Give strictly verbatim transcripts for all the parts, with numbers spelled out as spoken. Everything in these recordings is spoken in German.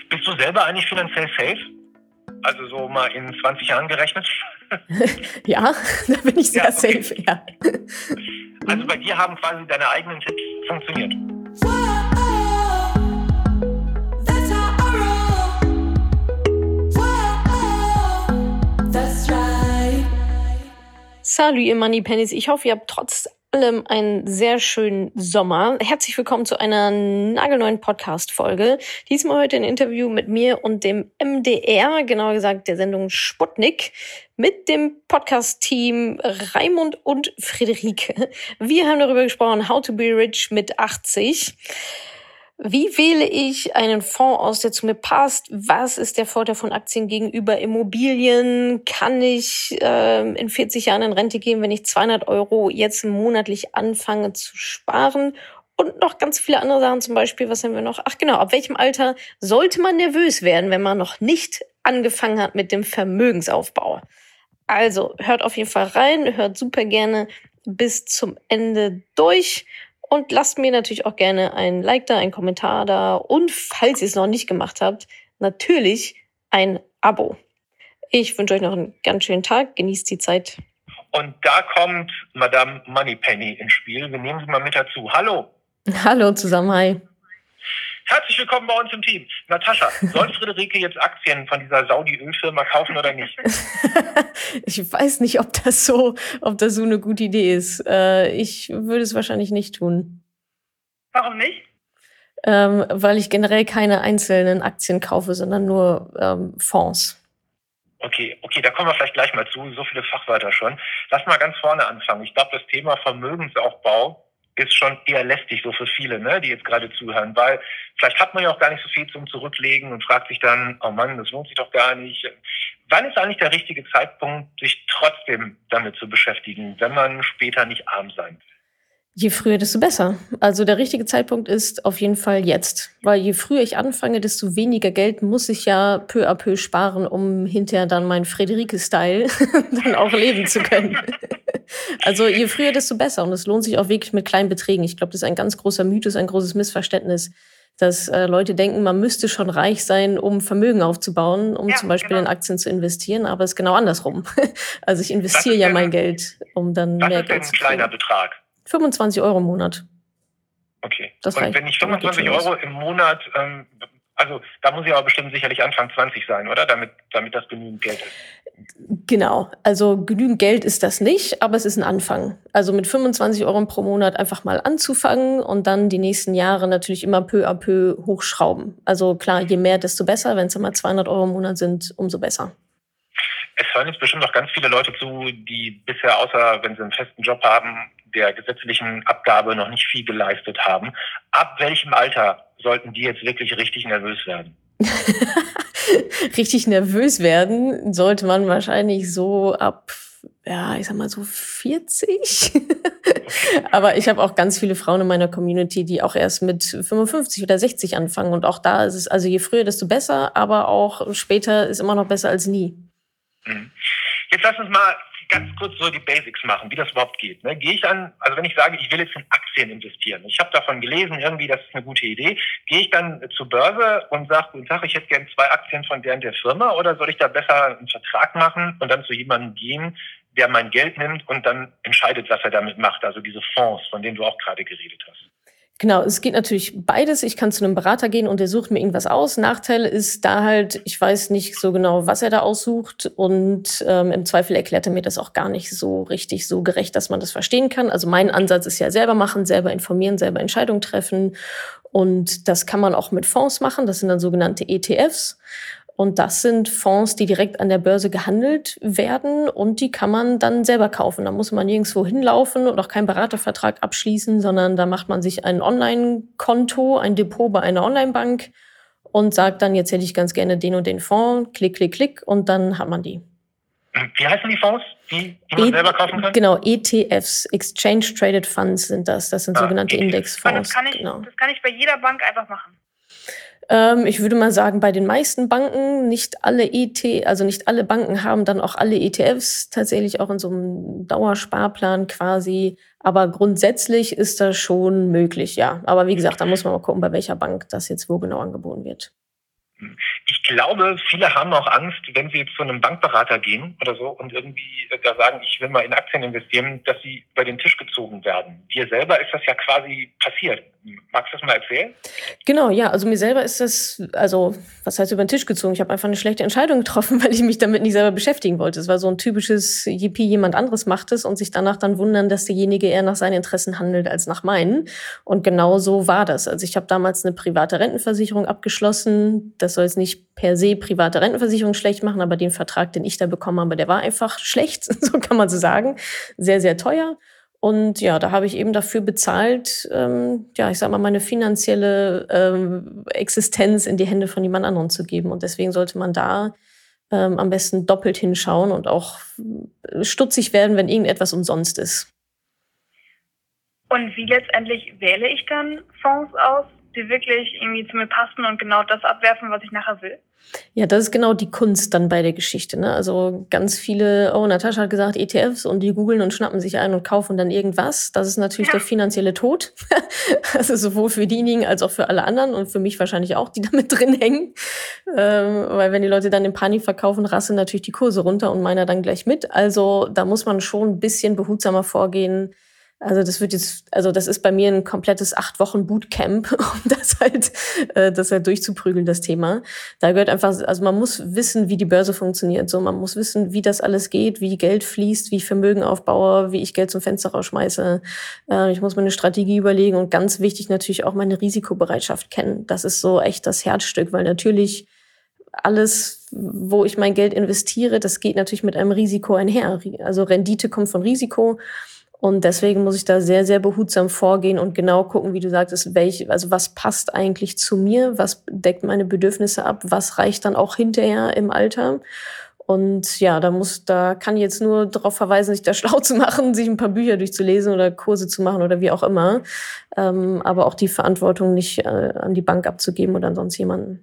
Bist du selber eigentlich finanziell safe? Also so mal in zwanzig Jahren gerechnet? Ja, da bin ich sehr Ja, okay. safe, ja. Also bei dir haben quasi deine eigenen Tipps funktioniert. Salut, ihr Moneypennies. Ich hoffe, ihr habt trotz allem einen sehr schönen Sommer. Herzlich willkommen zu einer nagelneuen Podcast-Folge. Diesmal heute ein Interview mit mir und dem M D R, genauer gesagt der Sendung Sputnik, mit dem Podcast-Team Raimund und Friederike. Wir haben darüber gesprochen, how to be rich mit achtzig. Wie wähle ich einen Fonds aus, der zu mir passt? Was ist der Vorteil von Aktien gegenüber Immobilien? Kann ich äh, in vierzig Jahren in Rente gehen, wenn ich zweihundert Euro jetzt monatlich anfange zu sparen? Und noch ganz viele andere Sachen, zum Beispiel, was haben wir noch? Ach genau, ab welchem Alter sollte man nervös werden, wenn man noch nicht angefangen hat mit dem Vermögensaufbau? Also hört auf jeden Fall rein, hört super gerne bis zum Ende durch. Und lasst mir natürlich auch gerne ein Like da, einen Kommentar da und falls ihr es noch nicht gemacht habt, natürlich ein Abo. Ich wünsche euch noch einen ganz schönen Tag, genießt die Zeit. Und da kommt Madame Moneypenny ins Spiel. Wir nehmen sie mal mit dazu. Hallo. Hallo zusammen, hi. Herzlich willkommen bei uns im Team. Natascha, soll Friederike jetzt Aktien von dieser Saudi-Ölfirma kaufen oder nicht? Ich weiß nicht, ob das so, ob das so eine gute Idee ist. Äh, ich würde es wahrscheinlich nicht tun. Warum nicht? Ähm, weil ich generell keine einzelnen Aktien kaufe, sondern nur ähm, Fonds. Okay, okay, da kommen wir vielleicht gleich mal zu. So viele Fachwörter schon. Lass mal ganz vorne anfangen. Ich glaube, das Thema Vermögensaufbau ist schon eher lästig, so für viele, ne, die jetzt gerade zuhören, weil vielleicht hat man ja auch gar nicht so viel zum Zurücklegen und fragt sich dann, oh Mann, das lohnt sich doch gar nicht. Wann ist eigentlich der richtige Zeitpunkt, sich trotzdem damit zu beschäftigen, wenn man später nicht arm sein will? Je früher, desto besser. Also der richtige Zeitpunkt ist auf jeden Fall jetzt. Weil je früher ich anfange, desto weniger Geld muss ich ja peu à peu sparen, um hinterher dann mein Friederike-Style dann auch leben zu können. Also je früher, desto besser. Und es lohnt sich auch wirklich mit kleinen Beträgen. Ich glaube, das ist ein ganz großer Mythos, ein großes Missverständnis, dass äh, Leute denken, man müsste schon reich sein, um Vermögen aufzubauen, um ja, zum Beispiel genau. in Aktien zu investieren. Aber es ist genau andersrum. Also ich investiere ja denn, mein Geld, um dann mehr Geld zu kriegen. Was ist denn ein kleiner Betrag? fünfundzwanzig Euro im Monat. Okay. Das Und reicht. wenn ich fünfundzwanzig Euro im Monat, ähm, also da muss ich aber bestimmt sicherlich Anfang zwanzig sein, oder? Damit, damit das genügend Geld ist. Genau. Also genügend Geld ist das nicht, aber es ist ein Anfang. Also mit fünfundzwanzig Euro pro Monat einfach mal anzufangen und dann die nächsten Jahre natürlich immer peu à peu hochschrauben. Also klar, je mehr, desto besser. Wenn es immer zweihundert Euro im Monat sind, umso besser. Es hören jetzt bestimmt noch ganz viele Leute zu, die bisher, außer wenn sie einen festen Job haben, der gesetzlichen Abgabe noch nicht viel geleistet haben. Ab welchem Alter sollten die jetzt wirklich richtig nervös werden? Richtig nervös werden sollte man wahrscheinlich so ab, ja, ich sag mal so vierzig. Aber ich habe auch ganz viele Frauen in meiner Community, die auch erst mit fünfundfünfzig oder sechzig anfangen. Und auch da ist es, also je früher, desto besser, aber auch später ist immer noch besser als nie. Jetzt lass uns mal ganz kurz so die Basics machen, wie das überhaupt geht. Ne? Gehe ich dann, also wenn ich sage, ich will jetzt in Aktien investieren, ich habe davon gelesen, irgendwie, das ist eine gute Idee, gehe ich dann zur Börse und sage, guten Tag, ich hätte gerne zwei Aktien von der und der Firma, oder soll ich da besser einen Vertrag machen und dann zu jemandem gehen, der mein Geld nimmt und dann entscheidet, was er damit macht, also diese Fonds, von denen du auch gerade geredet hast? Genau, es geht natürlich beides. Ich kann zu einem Berater gehen und der sucht mir irgendwas aus. Nachteil ist da halt, ich weiß nicht so genau, was er da aussucht und ähm, im Zweifel erklärt er mir das auch gar nicht so richtig so gerecht, dass man das verstehen kann. Also mein Ansatz ist ja selber machen, selber informieren, selber Entscheidungen treffen und das kann man auch mit Fonds machen. Das sind dann sogenannte E T Fs. Und das sind Fonds, die direkt an der Börse gehandelt werden und die kann man dann selber kaufen. Da muss man nirgendwo hinlaufen und auch keinen Beratervertrag abschließen, sondern da macht man sich ein Online-Konto, ein Depot bei einer Online-Bank und sagt dann, jetzt hätte ich ganz gerne den und den Fonds, klick, klick, klick und dann hat man die. Wie heißen die Fonds, die, die man e- selber kaufen kann? Genau, E T Fs, Exchange Traded Funds sind das. Das sind ah, sogenannte E T Fs. Indexfonds. Das kann ich, genau. das kann ich bei jeder Bank einfach machen. Ähm, ich würde mal sagen, bei den meisten Banken, nicht alle E T, also nicht alle Banken haben dann auch alle E T Fs tatsächlich auch in so einem Dauersparplan quasi. Aber grundsätzlich ist das schon möglich, ja. Aber wie gesagt, da muss man mal gucken, bei welcher Bank das jetzt wo genau angeboten wird. Ich glaube, viele haben auch Angst, wenn sie jetzt zu einem Bankberater gehen oder so und irgendwie da sagen, ich will mal in Aktien investieren, dass sie über den Tisch gezogen werden. Dir selber ist das ja quasi passiert. Magst du das mal erzählen? Genau, ja, also mir selber ist das, also was heißt über den Tisch gezogen? Ich habe einfach eine schlechte Entscheidung getroffen, weil ich mich damit nicht selber beschäftigen wollte. Es war so ein typisches Yippie, jemand anderes macht es und sich danach dann wundern, dass derjenige eher nach seinen Interessen handelt als nach meinen. Und genau so war das. Also ich habe damals eine private Rentenversicherung abgeschlossen. Das soll jetzt nicht per se private Rentenversicherung schlecht machen, aber den Vertrag, den ich da bekommen habe, der war einfach schlecht, so kann man so sagen. Sehr, sehr teuer. Und ja, da habe ich eben dafür bezahlt, ähm, ja, ich sag mal, meine finanzielle ähm, Existenz in die Hände von jemand anderem zu geben. Und deswegen sollte man da ähm, am besten doppelt hinschauen und auch stutzig werden, wenn irgendetwas umsonst ist. Und wie letztendlich wähle ich dann Fonds aus, die wirklich irgendwie zu mir passen und genau das abwerfen, was ich nachher will? Ja, das ist genau die Kunst dann bei der Geschichte, ne? Also ganz viele, oh, Natascha hat gesagt E T Fs und die googeln und schnappen sich ein und kaufen dann irgendwas. Das ist natürlich ja der finanzielle Tod. Also sowohl für diejenigen als auch für alle anderen und für mich wahrscheinlich auch, die damit drin hängen. Ähm, weil wenn die Leute dann in Panik verkaufen, rasseln natürlich die Kurse runter und meiner dann gleich mit. Also da muss man schon ein bisschen behutsamer vorgehen. Also das wird jetzt, also das ist bei mir ein komplettes acht Wochen Bootcamp, um das halt, äh, das halt durchzuprügeln, das Thema. Da gehört einfach, also man muss wissen, wie die Börse funktioniert. So, man muss wissen, wie das alles geht, wie Geld fließt, wie ich Vermögen aufbaue, wie ich Geld zum Fenster rausschmeiße. Äh, ich muss mir eine Strategie überlegen und ganz wichtig natürlich auch meine Risikobereitschaft kennen. Das ist so echt das Herzstück, weil natürlich alles, wo ich mein Geld investiere, das geht natürlich mit einem Risiko einher. Also Rendite kommt von Risiko. Und deswegen muss ich da sehr, sehr behutsam vorgehen und genau gucken, wie du sagtest, welche, also was passt eigentlich zu mir, was deckt meine Bedürfnisse ab, was reicht dann auch hinterher im Alter. Und ja, da muss, da kann ich jetzt nur darauf verweisen, sich da schlau zu machen, sich ein paar Bücher durchzulesen oder Kurse zu machen oder wie auch immer. Ähm, aber auch die Verantwortung nicht äh, an die Bank abzugeben oder an sonst jemanden.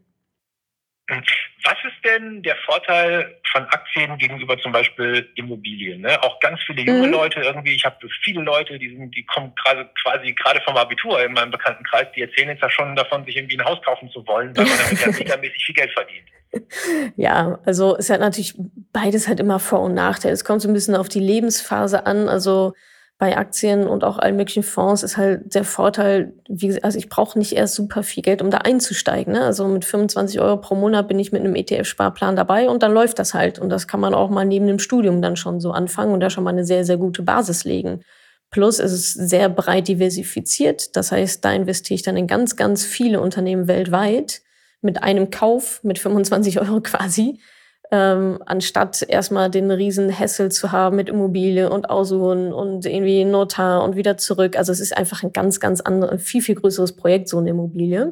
Was ist denn der Vorteil von Aktien gegenüber zum Beispiel Immobilien? Ne? Auch ganz viele junge mhm. Leute irgendwie, ich habe viele Leute, die sind, die kommen gerade quasi gerade vom Abitur in meinem Bekanntenkreis, die erzählen jetzt ja schon davon, sich irgendwie ein Haus kaufen zu wollen, weil man damit ja megamäßig viel Geld verdient. Ja, also es hat natürlich beides halt immer Vor- und Nachteile. Es kommt so ein bisschen auf die Lebensphase an, also bei Aktien und auch allen möglichen Fonds ist halt der Vorteil, wie gesagt, also ich brauche nicht erst super viel Geld, um da einzusteigen. Ne? Also mit fünfundzwanzig Euro pro Monat bin ich mit einem E T F-Sparplan dabei und dann läuft das halt. Und das kann man auch mal neben dem Studium dann schon so anfangen und da schon mal eine sehr, sehr gute Basis legen. Plus es ist sehr breit diversifiziert. Das heißt, da investiere ich dann in ganz, ganz viele Unternehmen weltweit mit einem Kauf mit fünfundzwanzig Euro quasi. Ähm, anstatt erstmal den riesen Hassel zu haben mit Immobilie und Aussuchen und irgendwie Notar und wieder zurück. Also es ist einfach ein ganz, ganz anderes, viel, viel größeres Projekt, so eine Immobilie.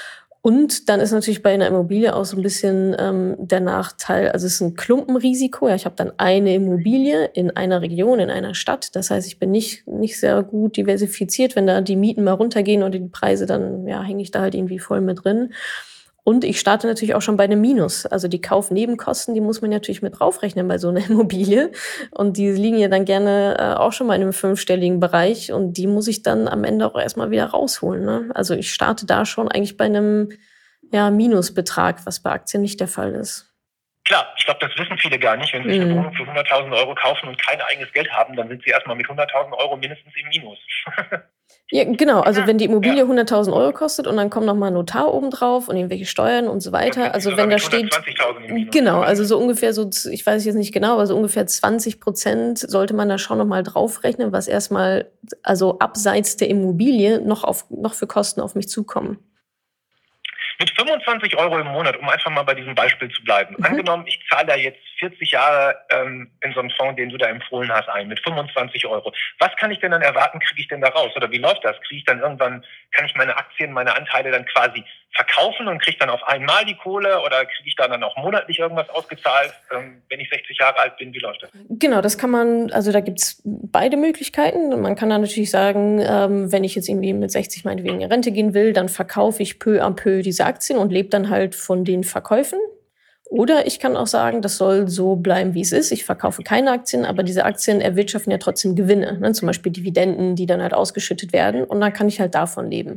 Und dann ist natürlich bei einer Immobilie auch so ein bisschen ähm, der Nachteil, also es ist ein Klumpenrisiko. Ja, ich habe dann eine Immobilie in einer Region, in einer Stadt. Das heißt, ich bin nicht nicht sehr gut diversifiziert. Wenn da die Mieten mal runtergehen oder die Preise, dann ja, hänge ich da halt irgendwie voll mit drin. Und ich starte natürlich auch schon bei einem Minus. Also die Kaufnebenkosten, die muss man natürlich mit draufrechnen bei so einer Immobilie. Und die liegen ja dann gerne äh, auch schon mal in einem fünfstelligen Bereich. Und die muss ich dann am Ende auch erstmal wieder rausholen. Ne? Also ich starte da schon eigentlich bei einem ja, Minusbetrag, was bei Aktien nicht der Fall ist. Klar, ich glaube, das wissen viele gar nicht. Wenn sie sich eine Wohnung für hunderttausend Euro kaufen und kein eigenes Geld haben, dann sind sie erstmal mit hunderttausend Euro mindestens im Minus. Ja, genau. Also wenn die Immobilie hunderttausend Euro kostet und dann kommt noch mal ein Notar oben drauf und irgendwelche Steuern und so weiter. Also wenn da steht, genau, also so ungefähr so, ich weiß jetzt nicht genau, aber so ungefähr zwanzig Prozent sollte man da schon noch mal draufrechnen, was erstmal, also abseits der Immobilie noch auf, noch für Kosten auf mich zukommen. Mit fünfundzwanzig Euro im Monat, um einfach mal bei diesem Beispiel zu bleiben. Mhm. Angenommen, ich zahle da jetzt vierzig Jahre ähm, in so einen Fonds, den du da empfohlen hast, ein, mit fünfundzwanzig Euro. Was kann ich denn dann erwarten, kriege ich denn da raus? Oder wie läuft das? Kriege ich dann irgendwann, kann ich meine Aktien, meine Anteile dann quasi verkaufen und kriege dann auf einmal die Kohle oder kriege ich da dann auch monatlich irgendwas ausgezahlt, ähm, wenn ich sechzig Jahre alt bin? Wie läuft das? Genau, das kann man, also da gibt's beide Möglichkeiten. Man kann da natürlich sagen, ähm, wenn ich jetzt irgendwie mit sechzig meinetwegen in Rente gehen will, dann verkaufe ich peu à peu diese Aktien und lebe dann halt von den Verkäufen. Oder ich kann auch sagen, das soll so bleiben, wie es ist. Ich verkaufe keine Aktien, aber diese Aktien erwirtschaften ja trotzdem Gewinne. Ne? Zum Beispiel Dividenden, die dann halt ausgeschüttet werden. Und dann kann ich halt davon leben.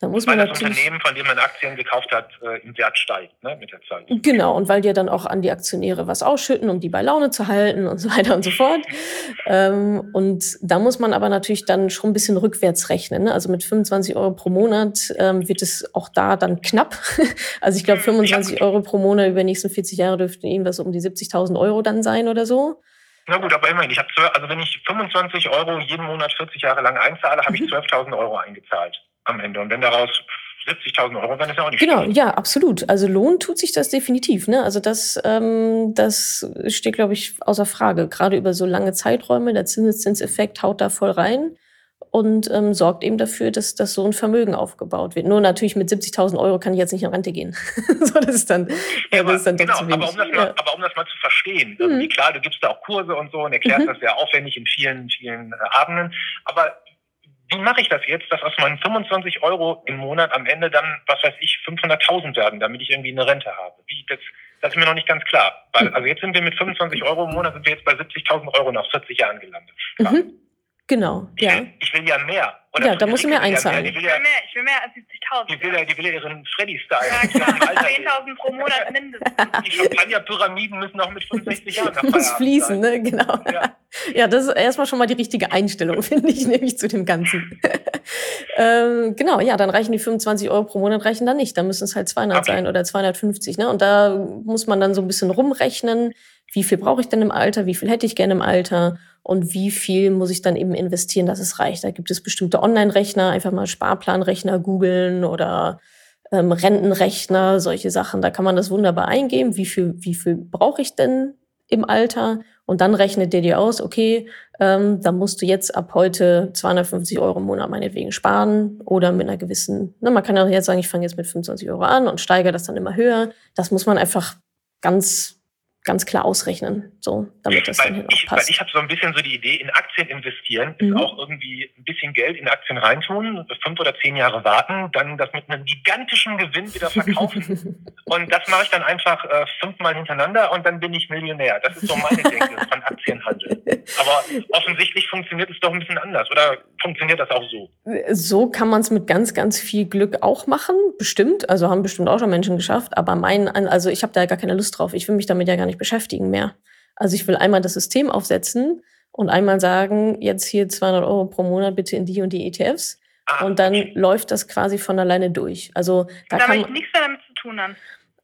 Da muss weil man das natürlich, Unternehmen, von dem man Aktien gekauft hat, äh, im Wert steigt, ne, mit der Zeit. Genau, und weil die ja dann auch an die Aktionäre was ausschütten, um die bei Laune zu halten und so weiter und so fort. ähm, und da muss man aber natürlich dann schon ein bisschen rückwärts rechnen. Ne? Also mit fünfundzwanzig Euro pro Monat ähm, wird es auch da dann knapp. Also ich glaube, fünfundzwanzig Euro pro Monat über die nächsten vierzig Jahre dürften irgendwas um die siebzigtausend Euro dann sein oder so. Na gut, aber immerhin, ich habe also wenn ich fünfundzwanzig Euro jeden Monat vierzig Jahre lang einzahle, habe ich zwölftausend Euro eingezahlt am Ende. Und wenn daraus siebzigtausend Euro, dann ist ja auch nicht Genau, schlimm. ja, absolut. Also Lohn tut sich das definitiv. Ne? Also das, ähm, das steht, glaube ich, außer Frage. Gerade über so lange Zeiträume, der Zinseszinseffekt haut da voll rein und ähm, sorgt eben dafür, dass, dass so ein Vermögen aufgebaut wird. Nur natürlich mit siebzigtausend Euro kann ich jetzt nicht in Rente gehen. so, das ist dann, Ja, ja, das ist dann genau, doch zu wenig. aber um das mal, ja. aber um das mal zu verstehen, Mhm. irgendwie klar, du gibst da auch Kurse und so und erklärst Mhm. das sehr aufwendig in vielen, vielen äh, Abenden, aber wie mache ich das jetzt, dass aus meinen fünfundzwanzig Euro im Monat am Ende dann, was weiß ich, fünfhunderttausend werden, damit ich irgendwie eine Rente habe? Wie, das, das ist mir noch nicht ganz klar. Weil, also jetzt sind wir mit fünfundzwanzig Euro im Monat, sind wir jetzt bei siebzigtausend Euro nach vierzig Jahren gelandet. Mhm. Genau, Ich ja. will, ich will ja mehr. Oder Ja, da musst du mehr Friederike will ja einzahlen. mehr. Die will Ich ja, will mehr, ich will mehr als siebzigtausend. die will ja, die will ja ihren Freddy-Style. Ja, Die klar. im Alter leben. zehntausend pro Monat mindestens. Die Champagner-Pyramiden müssen auch mit fünfundsechzig Jahren nach Muss Feierabend fließen, sein. ne? Genau. Ja. Ja, das ist erstmal schon mal die richtige Einstellung, finde ich, nämlich zu dem Ganzen. ähm, genau, ja, dann reichen die fünfundzwanzig Euro pro Monat reichen dann nicht. Da müssen es halt zweihundert Okay. sein oder zweihundertfünfzig. Ne? Und da muss man dann so ein bisschen rumrechnen, wie viel brauche ich denn im Alter, wie viel hätte ich gerne im Alter und wie viel muss ich dann eben investieren, dass es reicht. Da gibt es bestimmte Online-Rechner, einfach mal Sparplanrechner googeln oder ähm, Rentenrechner, solche Sachen. Da kann man das wunderbar eingeben, wie viel, wie viel brauche ich denn im Alter? Und dann rechnet der dir aus, okay, ähm, da musst du jetzt ab heute zweihundertfünfzig Euro im Monat meinetwegen sparen oder mit einer gewissen, ne, man kann ja jetzt sagen, ich fange jetzt mit fünfundzwanzig Euro an und steigere das dann immer höher. Das muss man einfach ganz, ganz klar ausrechnen, so, damit das dann Weil auch ich, weil passt. ich habe so ein bisschen so die Idee, in Aktien investieren ist Mhm. auch irgendwie ein bisschen Geld in Aktien reintun, fünf oder zehn Jahre warten, dann das mit einem gigantischen Gewinn wieder verkaufen. Und das mache ich dann einfach äh, fünfmal hintereinander und dann bin ich Millionär. Das ist so meine Denke von Aktienhandel. Aber offensichtlich funktioniert es doch ein bisschen anders. Oder funktioniert das auch so? So kann man es mit ganz, ganz viel Glück auch machen, bestimmt. Also haben bestimmt auch schon Menschen geschafft. Aber mein, also ich habe da gar keine Lust drauf. Ich will mich damit ja gar nicht beschäftigen mehr. Also ich will einmal das System aufsetzen und einmal sagen, jetzt hier zweihundert Euro pro Monat bitte in die und die E T Fs. Ah, Und dann okay. läuft das quasi von alleine durch. Also da Da kann habe ich man, nichts mehr damit zu tun dann.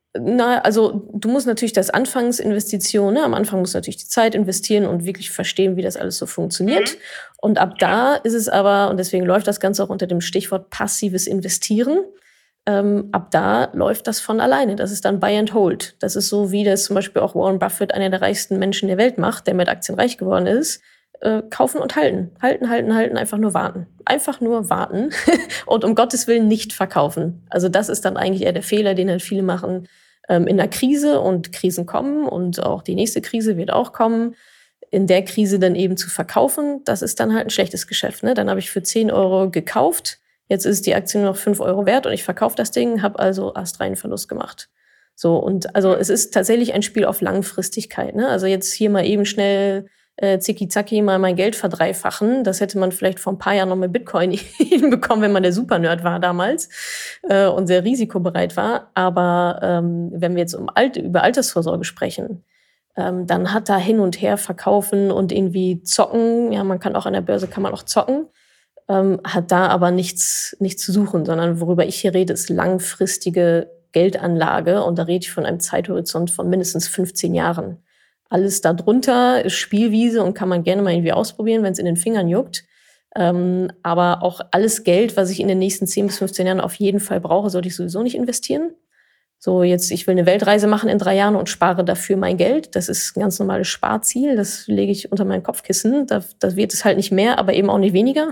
na, also du musst natürlich das Anfangsinvestition, ne? Am Anfang musst du natürlich die Zeit investieren und wirklich verstehen, wie das alles so funktioniert. Mhm. Und ab da ist es aber, und deswegen läuft das Ganze auch unter dem Stichwort passives Investieren, ähm, ab da läuft das von alleine. Das ist dann Buy and Hold. Das ist so, wie das zum Beispiel auch Warren Buffett, einer der reichsten Menschen der Welt, macht, der mit Aktien reich geworden ist. Äh, kaufen und halten. Halten, halten, halten, einfach nur warten. Einfach nur warten und um Gottes Willen nicht verkaufen. Also das ist dann eigentlich eher der Fehler, den halt viele machen ähm, in der Krise, und Krisen kommen und auch die nächste Krise wird auch kommen. In der Krise dann eben zu verkaufen, das ist dann halt ein schlechtes Geschäft. Ne? Dann habe ich für zehn Euro gekauft, jetzt ist die Aktie nur noch fünf Euro wert und ich verkaufe das Ding, habe also astreinen Verlust gemacht. So, und also es ist tatsächlich ein Spiel auf Langfristigkeit. Ne? Also jetzt hier mal eben schnell äh, zicki-zacki mal mein Geld verdreifachen. Das hätte man vielleicht vor ein paar Jahren noch mit Bitcoin hinbekommen, wenn man der Supernerd war damals äh, und sehr risikobereit war. Aber ähm, wenn wir jetzt um Alt über Altersvorsorge sprechen, ähm, dann hat da hin und her verkaufen und irgendwie zocken, ja, man kann auch an der Börse, kann man auch zocken, ähm, hat da aber nichts, nichts zu suchen, sondern worüber ich hier rede, ist langfristige Geldanlage. Und da rede ich von einem Zeithorizont von mindestens fünfzehn Jahren. Alles darunter ist Spielwiese und kann man gerne mal irgendwie ausprobieren, wenn es in den Fingern juckt. Ähm, aber auch alles Geld, was ich in den nächsten zehn bis fünfzehn Jahren auf jeden Fall brauche, sollte ich sowieso nicht investieren. So, jetzt, ich will eine Weltreise machen in drei Jahren und spare dafür mein Geld. Das ist ein ganz normales Sparziel. Das lege ich unter mein Kopfkissen. Da, da wird es halt nicht mehr, aber eben auch nicht weniger.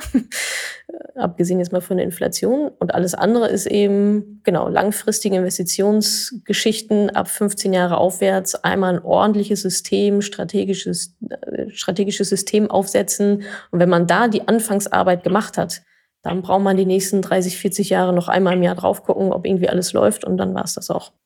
Abgesehen jetzt mal von der Inflation. Und alles andere ist eben, genau, langfristige Investitionsgeschichten ab fünfzehn Jahre aufwärts. Einmal ein ordentliches System, strategisches, äh, strategisches System aufsetzen. Und wenn man da die Anfangsarbeit gemacht hat, dann braucht man die nächsten dreißig, vierzig Jahre noch einmal im Jahr drauf gucken, ob irgendwie alles läuft, und dann war es das auch.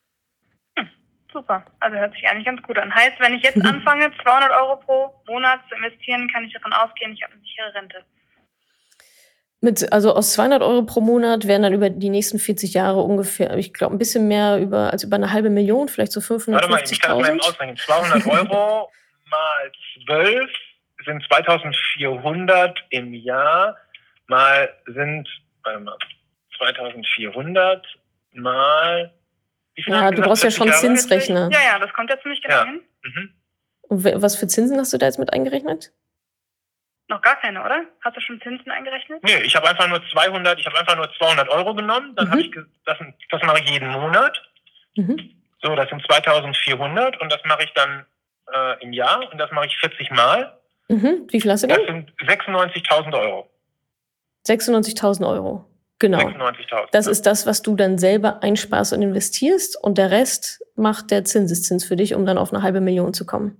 Hm, super, also hört sich eigentlich ganz gut an. Heißt, wenn ich jetzt anfange, zweihundert Euro pro Monat zu investieren, kann ich davon ausgehen, ich habe eine sichere Rente. Mit, also aus zweihundert Euro pro Monat wären dann über die nächsten vierzig Jahre ungefähr, ich glaube, ein bisschen mehr über als über eine halbe Million, vielleicht so fünfhundertfünfzigtausend. Warte mal, ich kann das mal eben ausrechnen. zweihundert Euro mal zwölf sind zweitausendvierhundert im Jahr, mal sind, warte mal, zweitausendvierhundert mal, wie viel Ja, hast du brauchst ja schon Zinsrechner. Ja, ja, das kommt ja ziemlich genau Ja. hin. Mhm. Und was für Zinsen hast du da jetzt mit eingerechnet? Noch gar keine, oder? Hast du schon Zinsen eingerechnet? Nee, ich habe einfach nur zweihundert, ich habe einfach nur zweihundert Euro genommen, dann Mhm. habe ich, ge- das, das mache ich jeden Monat. Mhm. So, das sind zweitausendvierhundert und das mache ich dann äh, im Jahr und das mache ich vierzig Mal. Mhm. Wie viel hast du Das denn? sind sechsundneunzigtausend Euro. sechsundneunzigtausend Euro. Genau. sechsundneunzigtausend. Das ist das, was du dann selber einsparst und investierst und der Rest macht der Zinseszins für dich, um dann auf eine halbe Million zu kommen.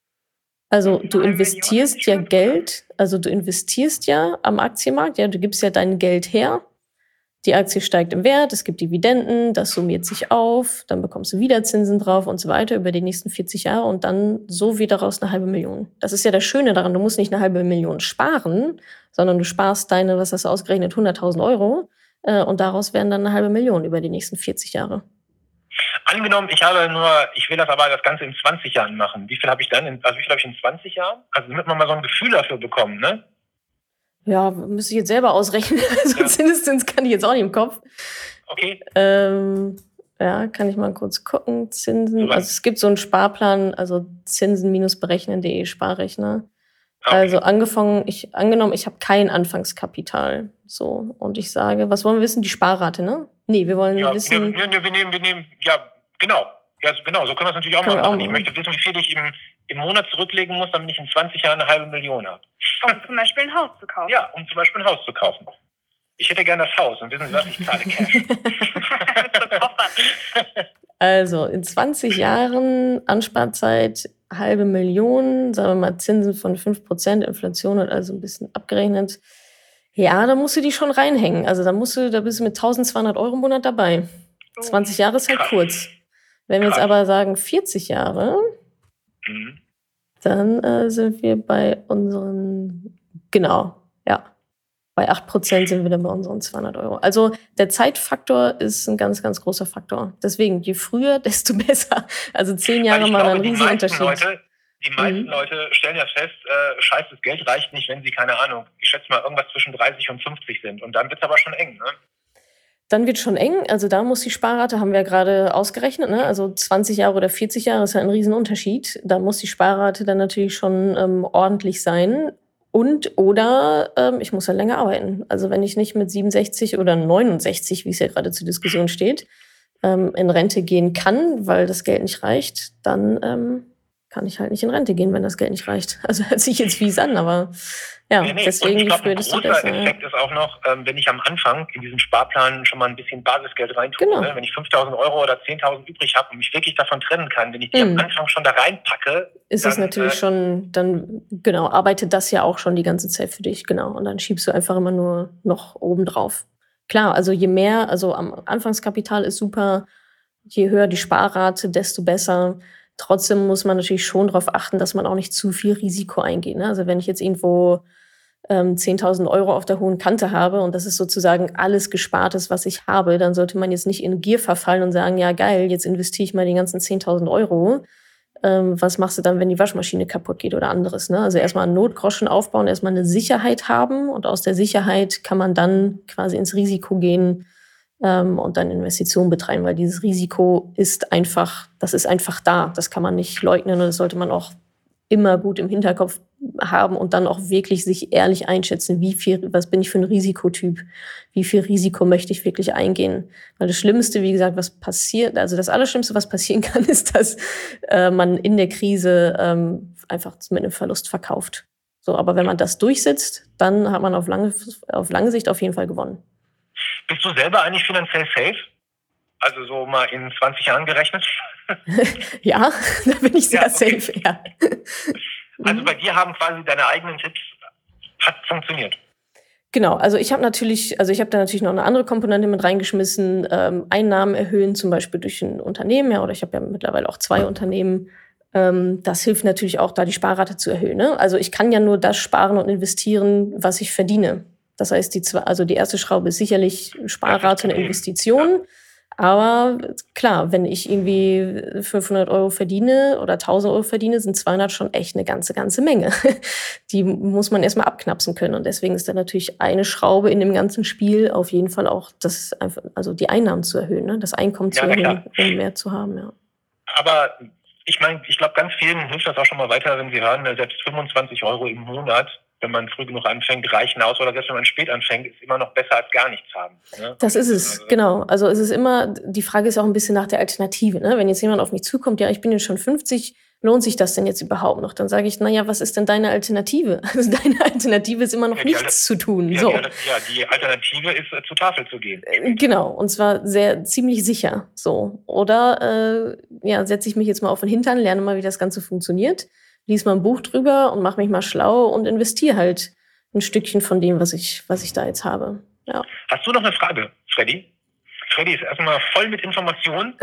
Also Eine du halbe investierst Million ja ist schon Geld, also du investierst ja am Aktienmarkt, ja, du gibst ja dein Geld her, die Aktie steigt im Wert, es gibt Dividenden, das summiert sich auf, dann bekommst du wieder Zinsen drauf und so weiter über die nächsten vierzig Jahre und dann so wieder raus eine halbe Million. Das ist ja das Schöne daran, du musst nicht eine halbe Million sparen, sondern du sparst deine, was hast du ausgerechnet, hunderttausend Euro äh, und daraus werden dann eine halbe Million über die nächsten vierzig Jahre. Angenommen, ich habe nur, ich will das aber das Ganze in zwanzig Jahren machen. Wie viel habe ich dann? In, also wie viel habe ich in zwanzig Jahren? Also damit man mal so ein Gefühl dafür bekommen, ne? Ja, müsste ich jetzt selber ausrechnen. Also Ja. Zinseszins kann ich jetzt auch nicht im Kopf. Okay. Ähm, ja, kann ich mal kurz gucken. Zinsen. Super. Also es gibt so einen Sparplan, also zinsen-berechnen punkt de Sparrechner. Okay. Also angefangen, ich angenommen, ich habe kein Anfangskapital. So, und ich sage, was wollen wir wissen? Die Sparrate, ne? Nee, wir wollen ja, wir, wissen. wir, wir, nehmen, wir nehmen, ja, genau. Ja, so- genau, so können wir es natürlich auch Können mal wir auch machen. Ich machen. möchte wissen, wie viel ich im, im Monat zurücklegen muss, damit ich in zwanzig Jahren eine halbe Million habe. Um zum Beispiel ein Haus zu kaufen. Ja, um zum Beispiel ein Haus zu kaufen. Ich hätte gerne das Haus und wissen Sie was, ich zahle Cash. Mit so Koffern. Also in zwanzig Jahren Ansparzeit halbe Million, sagen wir mal Zinsen von fünf Prozent, Inflation und also ein bisschen abgerechnet. Ja, da musst du die schon reinhängen. Also da musst du, da bist du mit eintausendzweihundert Euro im Monat dabei. Oh. zwanzig Jahre ist halt Krass. kurz. Wenn wir jetzt Krass. aber sagen vierzig Jahre, Mhm. dann äh, sind wir bei unseren, genau, ja, bei acht Prozent sind wir dann bei unseren zweihundert Euro. Also der Zeitfaktor ist ein ganz, ganz großer Faktor. Deswegen, je früher, desto besser. Also zehn Jahre Weil ich mal glaube, einen die meisten Riesenunterschied. Leute, die meisten Mhm. Leute stellen ja fest, äh, scheiße, das Geld reicht nicht, wenn sie, keine Ahnung, ich schätze mal, irgendwas zwischen dreißig und fünfzig sind. Und dann wird es aber schon eng, ne? Dann wird schon eng. Also da muss die Sparrate, haben wir ja gerade ausgerechnet, ne? Also zwanzig Jahre oder vierzig Jahre ist ja ein Riesenunterschied. Da muss die Sparrate dann natürlich schon ähm, ordentlich sein. Und oder ähm, ich muss ja länger arbeiten. Also wenn ich nicht mit siebenundsechzig oder neunundsechzig, wie es ja gerade zur Diskussion steht, ähm, in Rente gehen kann, weil das Geld nicht reicht, dann ähm, kann ich halt nicht in Rente gehen, wenn das Geld nicht reicht. Also hört sich jetzt fies an, aber ja, Nee, nee. deswegen und ich je glaube, früher, ein desto großer besser. Ja. Effekt ist auch noch, ähm, wenn ich am Anfang in diesen Sparplan schon mal ein bisschen Basisgeld reintue. Genau. Ne? Wenn ich fünftausend Euro oder zehntausend übrig habe und mich wirklich davon trennen kann, wenn ich die Mhm. am Anfang schon da reinpacke, Ist dann, es natürlich äh, schon, dann, genau, arbeitet das ja auch schon die ganze Zeit für dich, genau. Und dann schiebst du einfach immer nur noch oben drauf. Klar, also je mehr, also am Anfangskapital ist super, je höher die Sparrate, desto besser. Trotzdem muss man natürlich schon darauf achten, dass man auch nicht zu viel Risiko eingeht. Ne? Also wenn ich jetzt irgendwo ähm, zehntausend Euro auf der hohen Kante habe und das ist sozusagen alles Gespartes, was ich habe, dann sollte man jetzt nicht in Gier verfallen und sagen, ja geil, jetzt investiere ich mal die ganzen zehntausend Euro. Ähm, was machst du dann, wenn die Waschmaschine kaputt geht oder anderes? Ne? Also erstmal einen Notgroschen aufbauen, erstmal eine Sicherheit haben und aus der Sicherheit kann man dann quasi ins Risiko gehen ähm, und dann Investitionen betreiben, weil dieses Risiko ist einfach, das ist einfach da. Das kann man nicht leugnen und das sollte man auch immer gut im Hinterkopf haben und dann auch wirklich sich ehrlich einschätzen, wie viel, was bin ich für ein Risikotyp, wie viel Risiko möchte ich wirklich eingehen. Weil das Schlimmste, wie gesagt, was passiert, also das Allerschlimmste, was passieren kann, ist, dass äh, man in der Krise ähm, einfach mit einem Verlust verkauft. So, aber wenn man das durchsetzt, dann hat man auf lange, auf lange Sicht auf jeden Fall gewonnen. Bist du selber eigentlich finanziell safe? Also so mal in zwanzig Jahren gerechnet? Ja, da bin ich sehr Ja, okay. safe, ja. Also bei dir haben quasi deine eigenen Tipps, hat funktioniert. Genau, also ich habe natürlich, also ich habe da natürlich noch eine andere Komponente mit reingeschmissen, ähm, Einnahmen erhöhen, zum Beispiel durch ein Unternehmen, ja, oder ich habe ja mittlerweile auch zwei Unternehmen. Ähm, das hilft natürlich auch, da die Sparrate zu erhöhen. Ne? Also ich kann ja nur das sparen und investieren, was ich verdiene. Das heißt, die, also die erste Schraube ist sicherlich Sparrate und Investition. Aber klar, wenn ich irgendwie fünfhundert Euro verdiene oder tausend Euro verdiene, sind zweihundert schon echt eine ganze, ganze Menge. Die muss man erstmal abknapsen können. Und deswegen ist da natürlich eine Schraube in dem ganzen Spiel auf jeden Fall auch, das einfach, also die Einnahmen zu erhöhen, ne? Das Einkommen zu Ja, erhöhen, um mehr zu haben. Ja. Aber ich meine, ich glaube, ganz vielen hilft das auch schon mal weiter, wenn sie hören, selbst fünfundzwanzig Euro im Monat, wenn man früh genug anfängt, reichen aus, oder selbst wenn man spät anfängt, ist immer noch besser als gar nichts haben. Ne? Das ist es, also, genau. Also es ist immer, die Frage ist auch ein bisschen nach der Alternative. Ne? Wenn jetzt jemand auf mich zukommt, ja, ich bin jetzt schon fünfzig, lohnt sich das denn jetzt überhaupt noch? Dann sage ich, naja, was ist denn deine Alternative? Also deine Alternative ist immer noch ja, nichts Alter- zu tun. Ja, so. die, ja, die Alternative ist, äh, zur Tafel zu gehen. Genau, und zwar sehr ziemlich sicher. So. Oder äh, ja, setze ich mich jetzt mal auf den Hintern, lerne mal, wie das Ganze funktioniert, lies mal ein Buch drüber und mach mich mal schlau und investiere halt ein Stückchen von dem, was ich, was ich da jetzt habe. Ja. Hast du noch eine Frage, Freddy? Freddy ist erstmal voll mit Informationen.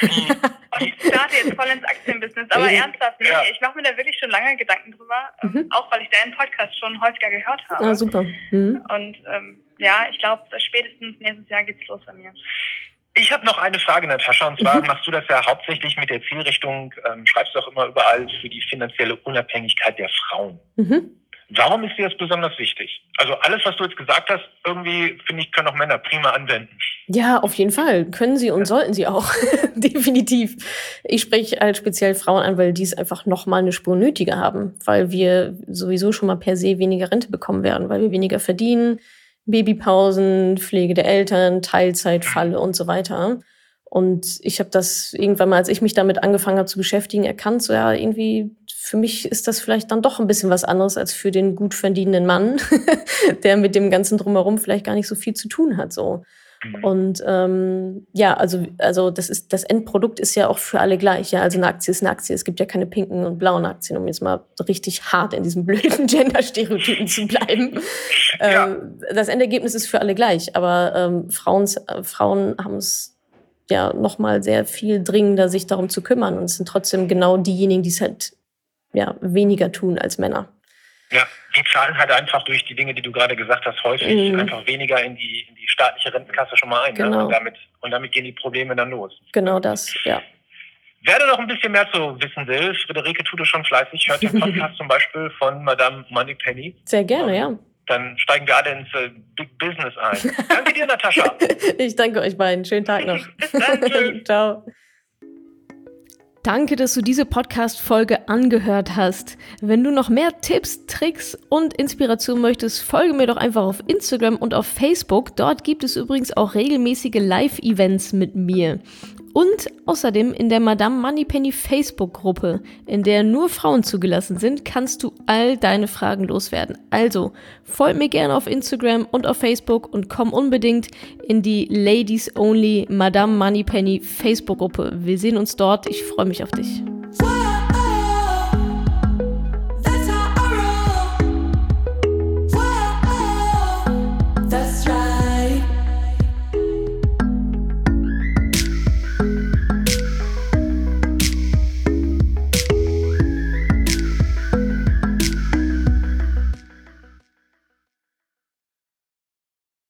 Ich starte jetzt voll ins Aktienbusiness, aber mhm. ernsthaft, nee, ja. ich mache mir da wirklich schon lange Gedanken drüber, mhm. auch weil ich deinen Podcast schon häufiger gehört habe. Ah, super. Mhm. Und ähm, ja, ich glaube, spätestens nächstes Jahr geht's los bei mir. Ich habe noch eine Frage, Natascha, und zwar mhm. machst du das ja hauptsächlich mit der Zielrichtung, ähm, schreibst du auch immer überall, für die finanzielle Unabhängigkeit der Frauen. Mhm. Warum ist dir das besonders wichtig? Also alles, was du jetzt gesagt hast, irgendwie, finde ich, können auch Männer prima anwenden. Ja, auf jeden Fall. Können sie und ja. sollten sie auch. Definitiv. Ich spreche halt speziell Frauen an, weil die es einfach noch mal eine Spur nötiger haben. Weil wir sowieso schon mal per se weniger Rente bekommen werden, weil wir weniger verdienen, Babypausen, Pflege der Eltern, Teilzeitfalle und so weiter. Und ich habe das irgendwann mal, als ich mich damit angefangen habe zu beschäftigen, erkannt, so ja, irgendwie für mich ist das vielleicht dann doch ein bisschen was anderes als für den gut verdienenden Mann, der mit dem ganzen Drumherum vielleicht gar nicht so viel zu tun hat. So. Mhm. Und ähm, ja, also, also das ist das Endprodukt ist ja auch für alle gleich. Ja? Also eine Aktie ist eine Aktie. Es gibt ja keine pinken und blauen Aktien, um jetzt mal richtig hart in diesen blöden Gender-Stereotypen zu bleiben. Ja. Ähm, das Endergebnis ist für alle gleich, aber ähm, Frauen, äh, Frauen haben es ja nochmal sehr viel dringender, sich darum zu kümmern. Und es sind trotzdem genau diejenigen, die es halt ja, weniger tun als Männer. Ja, die zahlen halt einfach durch die Dinge, die du gerade gesagt hast, häufig mhm. einfach weniger in die, in die staatliche Rentenkasse schon mal ein. Genau. Ne? Und, damit, und damit gehen die Probleme dann los. Genau das, ja. Wer da noch ein bisschen mehr zu wissen will, Friederike tut es schon fleißig, hört den Podcast zum Beispiel von Madame Moneypenny. Sehr gerne, ja. Dann steigen wir alle ins äh, Big Business ein. Danke dir, Natascha. Ich danke euch beiden. Schönen Tag noch. Bis dann. Tschüss. Ciao. Danke, dass du diese Podcast-Folge angehört hast. Wenn du noch mehr Tipps, Tricks und Inspiration möchtest, folge mir doch einfach auf Instagram und auf Facebook. Dort gibt es übrigens auch regelmäßige Live-Events mit mir. Und außerdem in der Madame Moneypenny Facebook-Gruppe, in der nur Frauen zugelassen sind, kannst du all deine Fragen loswerden. Also, folg mir gerne auf Instagram und auf Facebook und komm unbedingt in die Ladies Only Madame Moneypenny Facebook-Gruppe. Wir sehen uns dort. Ich freue mich auf dich.